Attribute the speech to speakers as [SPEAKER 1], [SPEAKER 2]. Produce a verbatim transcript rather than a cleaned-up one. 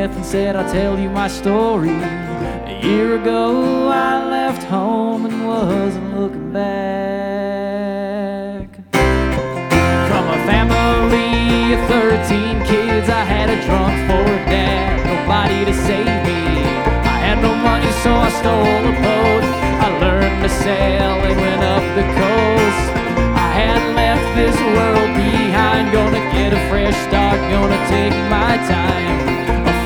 [SPEAKER 1] breath and said, I'll tell you my story. A year ago I left home and wasn't looking back. From a family of thirteen kids, I had a drunk for a dad, nobody to save me. I had no money, so I stole a boat. I learned to sail